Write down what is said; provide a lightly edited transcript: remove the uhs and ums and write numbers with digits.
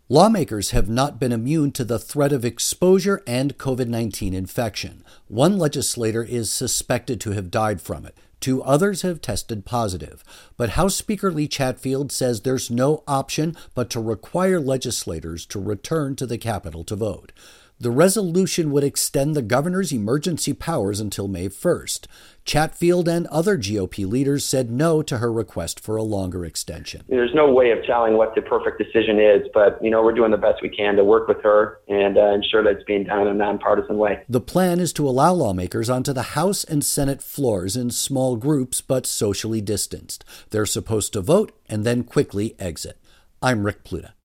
Lawmakers have not been immune to the threat of exposure and COVID-19 infection. One legislator is suspected to have died from it. Two others have tested positive. But House Speaker Lee Chatfield says there's no option but to require legislators to return to the Capitol to vote. The resolution would extend the governor's emergency powers until May 1st. Chatfield and other GOP leaders said no to her request for a longer extension. There's no way of telling what the perfect decision is, but, we're doing the best we can to work with her and ensure that it's being done in a nonpartisan way. The plan is to allow lawmakers onto the House and Senate floors in small groups but socially distanced. They're supposed to vote and then quickly exit. I'm Rick Pluta.